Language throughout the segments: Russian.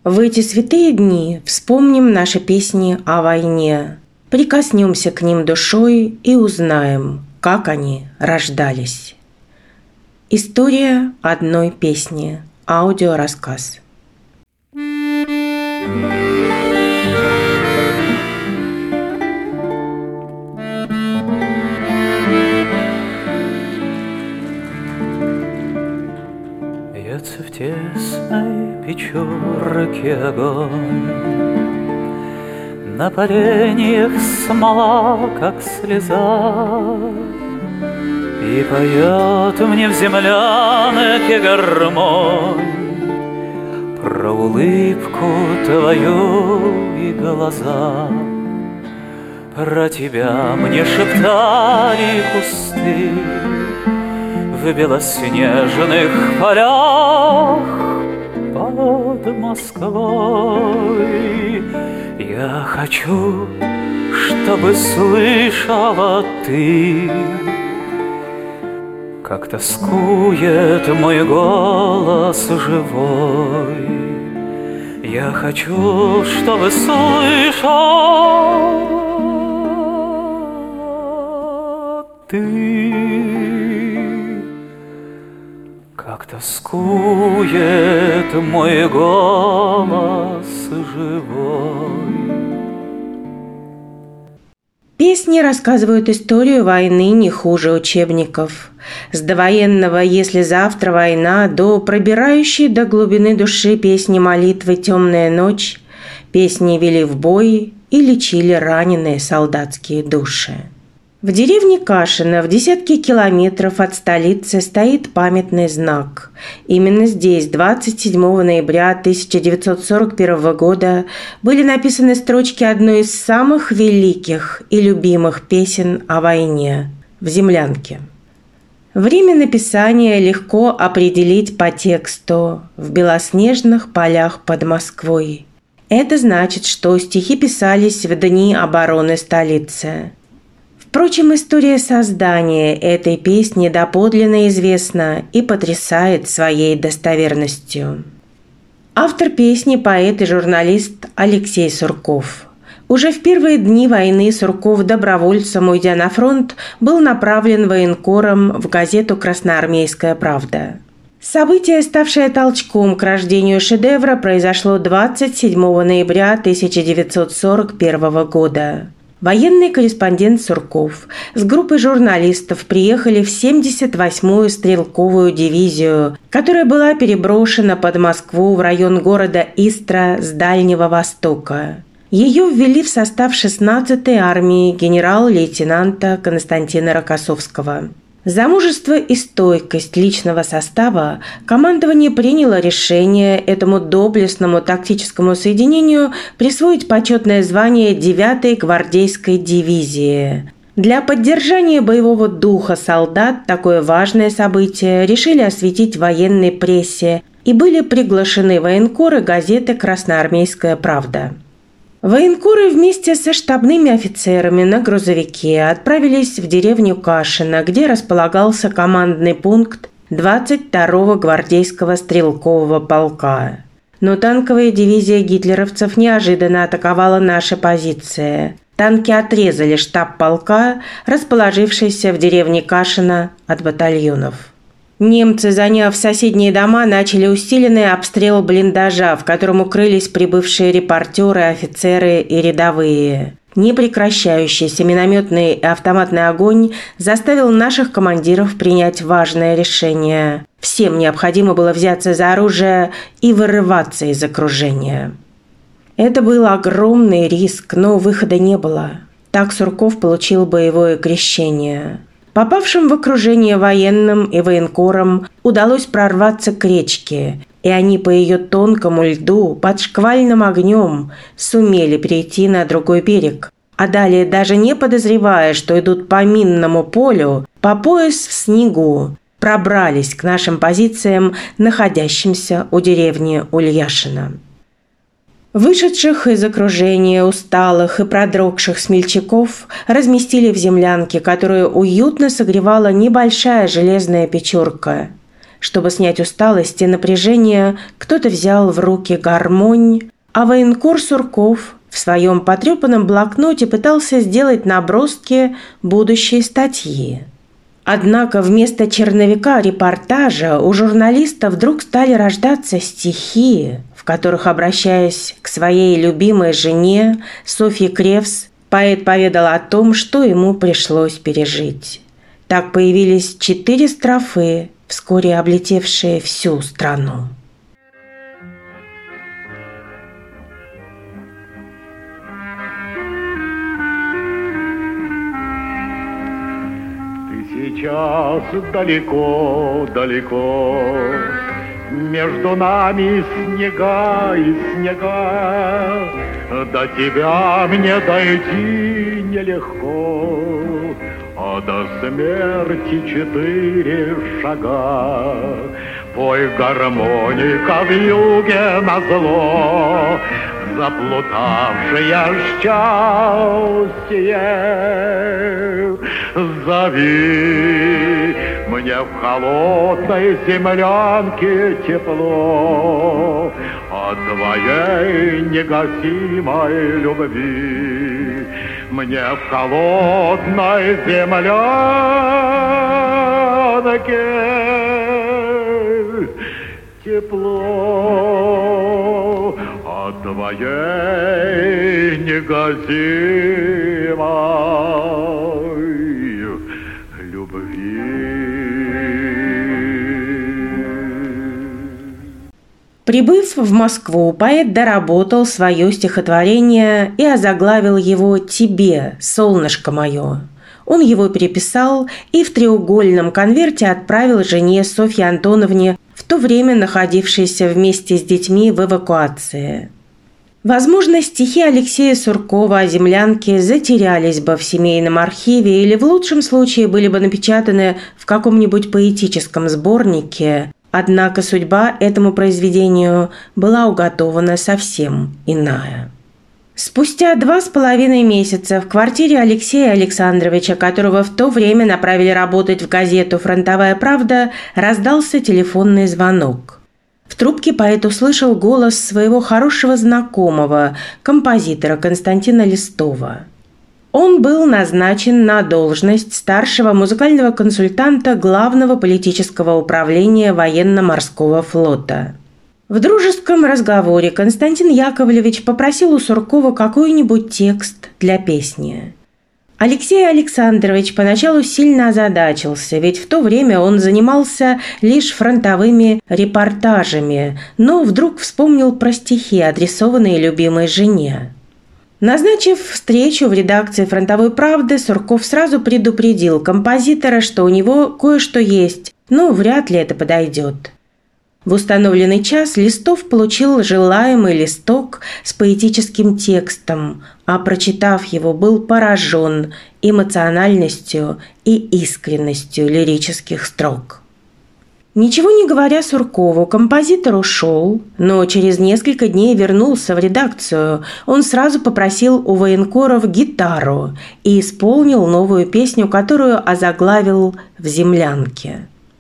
В эти святые дни вспомним наши песни о войне, прикоснемся к ним душой и узнаем, как они рождались. История одной песни. Аудиорассказ. Бьется в тесной печурке огонь, на поленьях смола, как слеза, и поет мне в землянке гармонь про улыбку твою и глаза. Про тебя мне шептали кусты в белоснежных полях под Москвой. Я хочу, чтобы слышала ты, как тоскует мой голос живой. Я хочу, чтобы слышала ты, как тоскует мой голос живой. Песни рассказывают историю войны не хуже учебников. С довоенного «Если завтра война» до пробирающей до глубины души песни молитвы «Темная ночь», песни вели в бой и лечили раненые солдатские души. В деревне Кашино, в десятки километров от столицы, стоит памятный знак. Именно здесь 27 ноября 1941 года были написаны строчки одной из самых великих и любимых песен о войне «В землянке». Время написания легко определить по тексту «В белоснежных полях под Москвой». Это значит, что стихи писались в дни обороны столицы. Впрочем, история создания этой песни доподлинно известна и потрясает своей достоверностью. Автор песни – поэт и журналист Алексей Сурков. Уже в первые дни войны Сурков добровольцем, уйдя на фронт, был направлен военкором в газету «Красноармейская правда». Событие, ставшее толчком к рождению шедевра, произошло 27 ноября 1941 года. Военный корреспондент Сурков с группой журналистов приехали в 78-ю стрелковую дивизию, которая была переброшена под Москву в район города Истра с Дальнего Востока. Ее ввели в состав 16-й армии генерал-лейтенанта Константина Рокоссовского. За мужество и стойкость личного состава командование приняло решение этому доблестному тактическому соединению присвоить почетное звание 9-й гвардейской дивизии. Для поддержания боевого духа солдат такое важное событие решили осветить в военной прессе, и были приглашены военкоры газеты «Красноармейская правда». Военкоры вместе со штабными офицерами на грузовике отправились в деревню Кашино, где располагался командный пункт 22-го гвардейского стрелкового полка. Но танковая дивизия гитлеровцев неожиданно атаковала наши позиции. Танки отрезали штаб полка, расположившийся в деревне Кашино, от батальонов. Немцы, заняв соседние дома, начали усиленный обстрел блиндажа, в котором укрылись прибывшие репортеры, офицеры и рядовые. Непрекращающийся минометный и автоматный огонь заставил наших командиров принять важное решение. Всем необходимо было взяться за оружие и вырываться из окружения. Это был огромный риск, но выхода не было. Так Сурков получил боевое крещение. Попавшим в окружение военным и военкорам удалось прорваться к речке, и они по ее тонкому льду под шквальным огнем сумели перейти на другой берег. А далее, даже не подозревая, что идут по минному полю, по пояс в снегу, пробрались к нашим позициям, находящимся у деревни Ульяшино. Вышедших из окружения усталых и продрогших смельчаков разместили в землянке, которую уютно согревала небольшая железная печурка. Чтобы снять усталость и напряжение, кто-то взял в руки гармонь, а военкор Сурков в своем потрепанном блокноте пытался сделать наброски будущей статьи. Однако вместо черновика репортажа у журналиста вдруг стали рождаться стихи, в которых, обращаясь к своей любимой жене Софье Кревс, поэт поведал о том, что ему пришлось пережить. Так появились 4 строфы, вскоре облетевшие всю страну. Сейчас далеко-далеко между нами снега и снега. До тебя мне дойти нелегко, а до смерти 4 шага. Пой гармоника в юге назло, заплутавшее счастье. Зови мне в холодной землянке тепло от твоей негасимой любви. Мне в холодной землянке тепло от твоей негасимой любви. Прибыв в Москву, поэт доработал свое стихотворение и озаглавил его «Тебе, солнышко мое». Он его переписал и в треугольном конверте отправил жене Софье Антоновне, в то время находившейся вместе с детьми в эвакуации. Возможно, стихи Алексея Суркова о землянке затерялись бы в семейном архиве или в лучшем случае были бы напечатаны в каком-нибудь поэтическом сборнике, однако судьба этому произведению была уготована совсем иная. Спустя 2,5 месяца в квартире Алексея Александровича, которого в то время направили работать в газету «Фронтовая правда», раздался телефонный звонок. В трубке поэт услышал голос своего хорошего знакомого, композитора Константина Листова. Он был назначен на должность старшего музыкального консультанта Главного политического управления военно-морского флота. В дружеском разговоре Константин Яковлевич попросил у Суркова какой-нибудь текст для песни. Алексей Александрович поначалу сильно озадачился, ведь в то время он занимался лишь фронтовыми репортажами, но вдруг вспомнил про стихи, адресованные любимой жене. Назначив встречу в редакции «Фронтовой правды», Сурков сразу предупредил композитора, что у него кое-что есть, но вряд ли это подойдет. В установленный час Листов получил желаемый листок с поэтическим текстом, а прочитав его, был поражен эмоциональностью и искренностью лирических строк. Ничего не говоря Суркову, композитор ушел, но через несколько дней вернулся в редакцию. Он сразу попросил у военкоров гитару и исполнил новую песню, которую озаглавил «В землянке».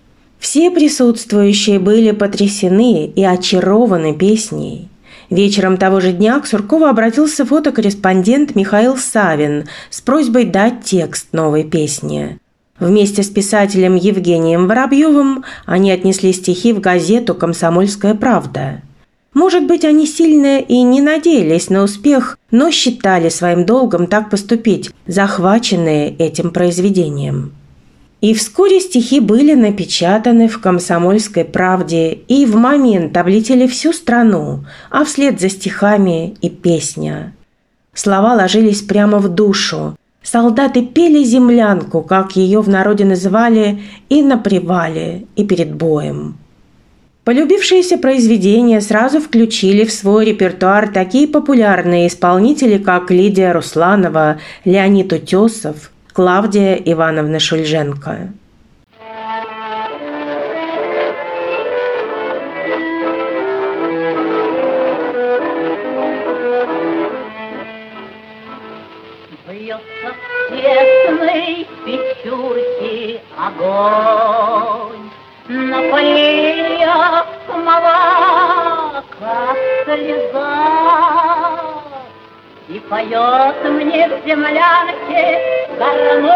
Все присутствующие были потрясены и очарованы песней. Вечером того же дня к Суркову обратился фотокорреспондент Михаил Савин с просьбой дать текст новой песни. Вместе с писателем Евгением Воробьевым они отнесли стихи в газету «Комсомольская правда». Может быть, они сильно и не надеялись на успех, но считали своим долгом так поступить, захваченные этим произведением. И вскоре стихи были напечатаны в «Комсомольской правде» и в момент облетели всю страну, а вслед за стихами и песня. Слова ложились прямо в душу. Солдаты пели землянку, как ее в народе называли, и на привале, и перед боем. Полюбившиеся произведения сразу включили в свой репертуар такие популярные исполнители, как Лидия Русланова, Леонид Утесов, Клавдия Ивановна Шульженко. Бьется в тесной печурке огонь, на аллеях мала, как слеза, и поет мне в землянке гармонь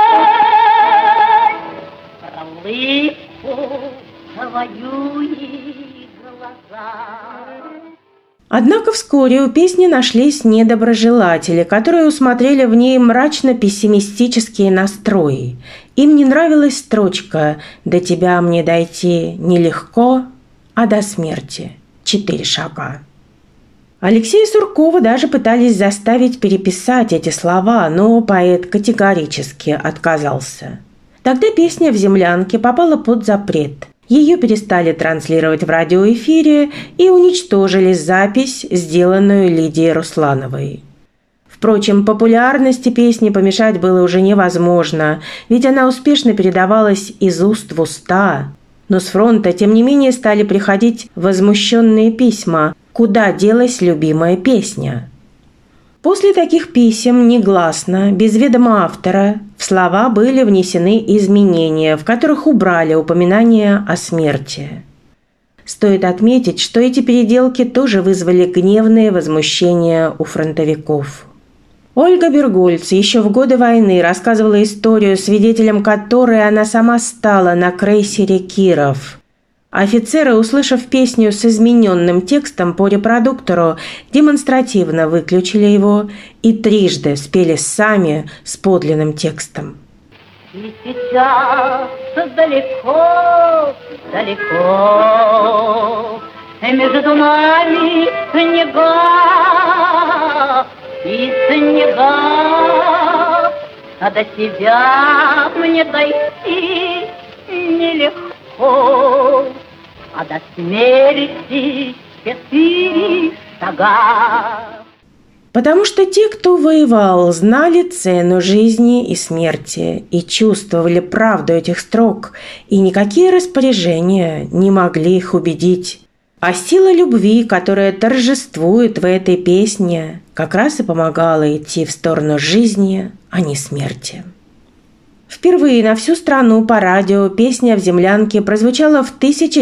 про улыбку твою и глаза. Однако вскоре у песни нашлись недоброжелатели, которые усмотрели в ней мрачно-пессимистические настрои. Им не нравилась строчка «До тебя мне дойти нелегко, а до смерти 4 шага». Алексея Суркова даже пытались заставить переписать эти слова, но поэт категорически отказался. Тогда песня в землянке попала под запрет. Ее перестали транслировать в радиоэфире и уничтожили запись, сделанную Лидией Руслановой. Впрочем, популярности песни помешать было уже невозможно, ведь она успешно передавалась из уст в уста. Но с фронта, тем не менее, стали приходить возмущенные письма, куда делась любимая песня. После таких писем негласно, без ведома автора, в слова были внесены изменения, в которых убрали упоминания о смерти. Стоит отметить, что эти переделки тоже вызвали гневные возмущения у фронтовиков. Ольга Бергольц еще в годы войны рассказывала историю, свидетелем которой она сама стала на крейсере «Киров». Офицеры, услышав песню с измененным текстом по репродуктору, демонстративно выключили его и трижды спели сами с подлинным текстом. И сейчас далеко, далеко, между нами снега и снега, а до тебя мне дойти нелегко, а до смерти 4 шага. Потому что те, кто воевал, знали цену жизни и смерти и чувствовали правду этих строк, и никакие распоряжения не могли их убедить. А сила любви, которая торжествует в этой песне, как раз и помогала идти в сторону жизни, а не смерти. Впервые на всю страну по радио песня в землянке прозвучала в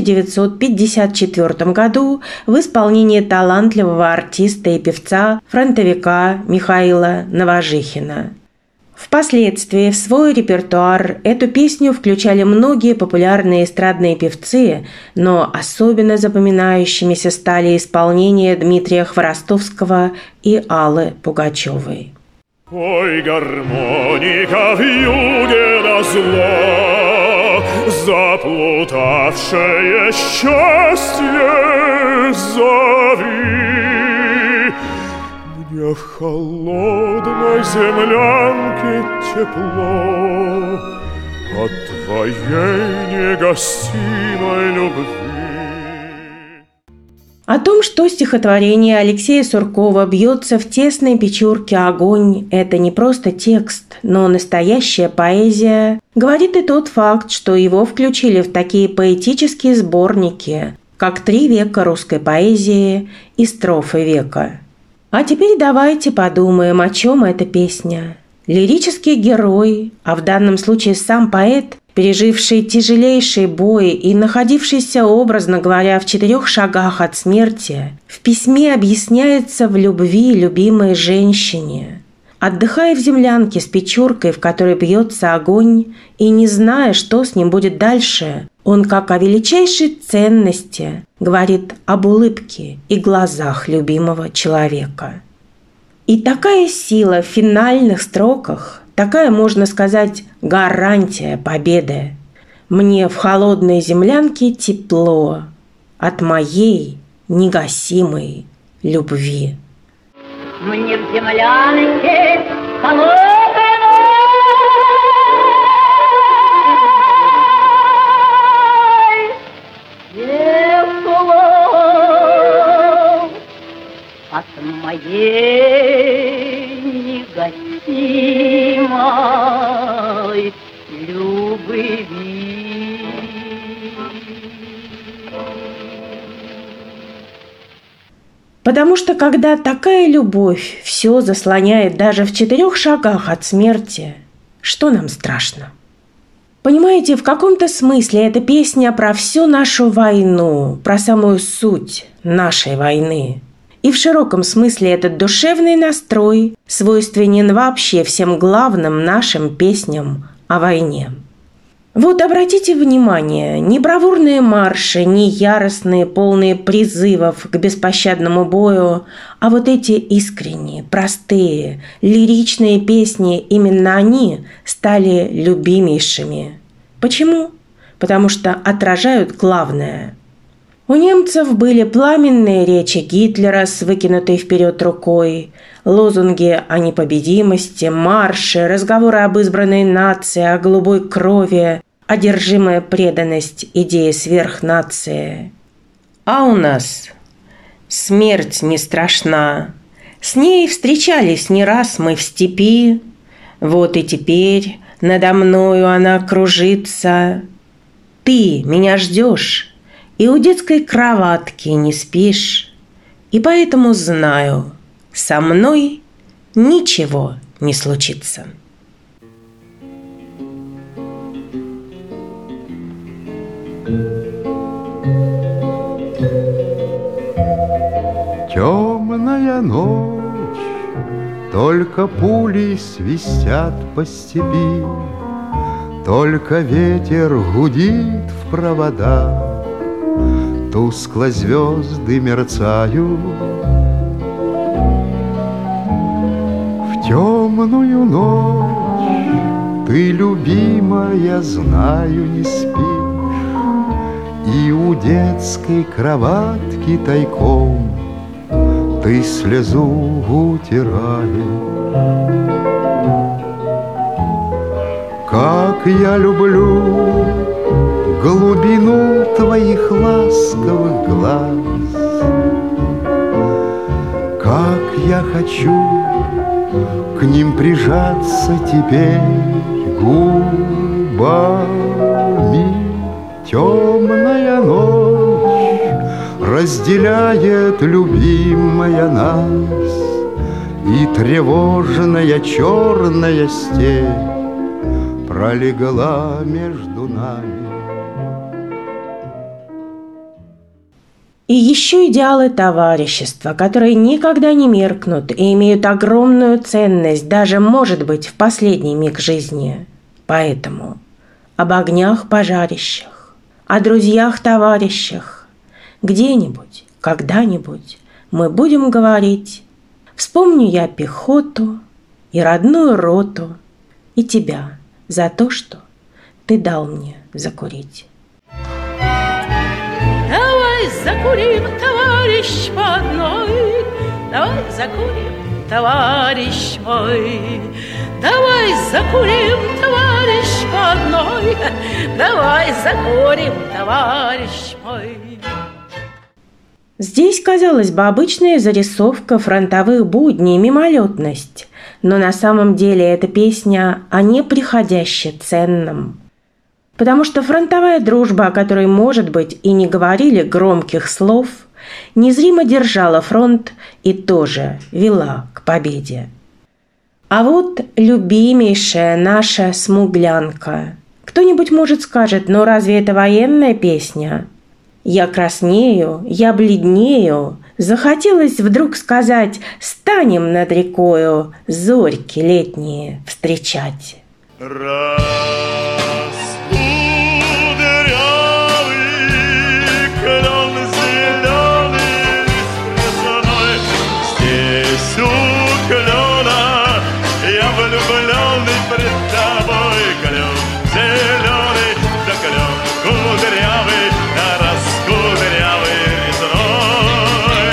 1954 году в исполнении талантливого артиста и певца, фронтовика Михаила Новожихина. Впоследствии в свой репертуар эту песню включали многие популярные эстрадные певцы, но особенно запоминающимися стали исполнения Дмитрия Хворостовского и Аллы Пугачевой. Ой, гармоника вьюге назло, заплутавшее счастье зови. Мне в холодной землянке тепло от твоей негасимой любви. О том, что стихотворение Алексея Суркова бьется в тесной печурке огонь – это не просто текст, но настоящая поэзия, говорит и тот факт, что его включили в такие поэтические сборники, как «3 века русской поэзии» и «Строфы века». А теперь давайте подумаем, о чем эта песня. Лирический герой, а в данном случае сам поэт, переживший тяжелейший бой и находившийся, образно говоря, в 4 шагах от смерти, в письме объясняется в любви любимой женщине. Отдыхая в землянке с печуркой, в которой бьется огонь, и не зная, что с ним будет дальше, он, как о величайшей ценности, говорит об улыбке и глазах любимого человека. И такая сила в финальных строках, такая, можно сказать, гарантия победы. Мне в холодной землянке тепло от моей негасимой любви. Мне в землянке холодной тепло от моей негасимой любви. Потому что когда такая любовь все заслоняет даже в 4 шагах от смерти, что нам страшно? Понимаете, в каком-то смысле эта песня про всю нашу войну, про самую суть нашей войны. И в широком смысле этот душевный настрой свойственен вообще всем главным нашим песням о войне. Вот обратите внимание, ни бравурные марши, ни яростные, полные призывов к беспощадному бою, а вот эти искренние, простые, лиричные песни, именно они стали любимейшими. Почему? Потому что отражают главное. У немцев были пламенные речи Гитлера с выкинутой вперед рукой, лозунги о непобедимости, марши, разговоры об избранной нации, о голубой крови, одержимая преданность идее сверхнации. А у нас смерть не страшна. С ней встречались не раз мы в степи. Вот и теперь надо мною она кружится. Ты меня ждешь, и у детской кроватки не спишь. И поэтому знаю, со мной ничего не случится. Темная ночь, только пули свистят по степи, только ветер гудит в провода, тускло звезды мерцают. В темную ночь ты, любимая, знаю, не спишь, и у детской кроватки тайком ты слезу утираешь. Как я люблю глубину твоих ласковых глаз, как я хочу к ним прижаться теперь губами. Темная ночь разделяет, любимая, нас, и тревожная черная степь пролегла между нами. И еще идеалы товарищества, которые никогда не меркнут и имеют огромную ценность, даже, может быть, в последний миг жизни. Поэтому об огнях пожарищах, о друзьях-товарищах где-нибудь, когда-нибудь мы будем говорить. Вспомню я пехоту и родную роту, и тебя за то, что ты дал мне закурить. Давай закурим, товарищ, по одной. Давай закурим, товарищ мой. Давай закурим, товарищ, по одной. Давай закурим, товарищ мой. Здесь, казалось бы, обычная зарисовка фронтовых будней, мимолетность, но на самом деле эта песня о неприходяще ценном. Потому что фронтовая дружба, о которой, может быть, и не говорили громких слов, незримо держала фронт и тоже вела к победе. А вот любимейшая наша смуглянка. Кто-нибудь, может, скажет, но разве это военная песня? Я краснею, я бледнею. Захотелось вдруг сказать: станем над рекою зорьки летние встречать. Раз кудрявый клен зеленый сплошной, здесь у клена я влюбленный пред тобой. Клен зеленый, да клен кудрявый, да раскудрявый резной.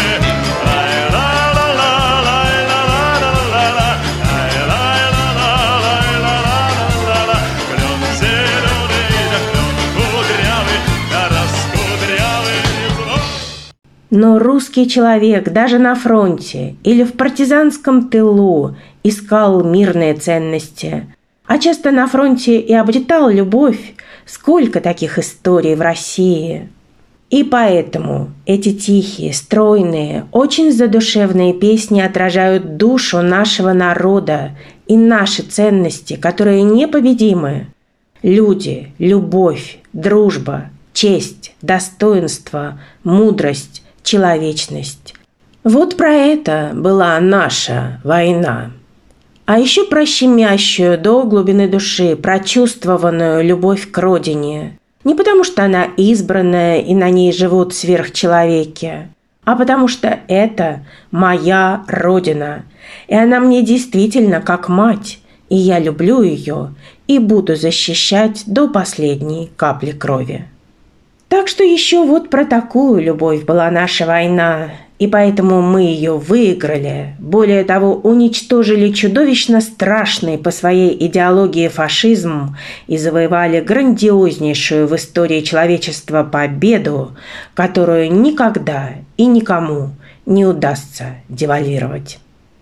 Клен зеленый, да клен кудрявый, да раскудрявый резной. Но русский человек даже на фронте или в партизанском тылу искал мирные ценности, а часто на фронте и обретал любовь. Сколько таких историй в России! И поэтому эти тихие, стройные, очень задушевные песни отражают душу нашего народа и наши ценности, которые непобедимы. Люди, любовь, дружба, честь, достоинство, мудрость, человечность. Вот про это была наша война. А еще про щемящую до глубины души, прочувствованную любовь к родине. Не потому, что она избранная и на ней живут сверхчеловеки, а потому что это моя родина, и она мне действительно как мать, и я люблю ее и буду защищать до последней капли крови. Так что еще вот про такую любовь была наша война, и поэтому мы ее выиграли. Более того, уничтожили чудовищно страшный по своей идеологии фашизм и завоевали грандиознейшую в истории человечества победу, которую никогда и никому не удастся девальвировать.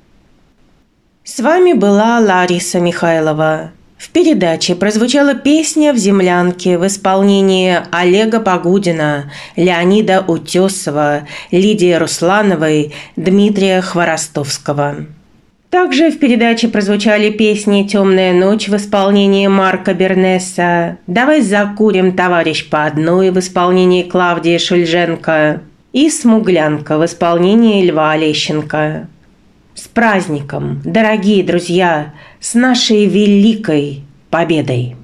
С вами была Лариса Михайлова. В передаче прозвучала песня «В землянке» в исполнении Олега Погудина, Леонида Утесова, Лидии Руслановой, Дмитрия Хворостовского. Также в передаче прозвучали песни «Темная ночь» в исполнении Марка Бернеса, «Давай закурим, товарищ, по одной» в исполнении Клавдии Шульженко и «Смуглянка» в исполнении Льва Олещенко. С праздником, дорогие друзья, с нашей великой победой!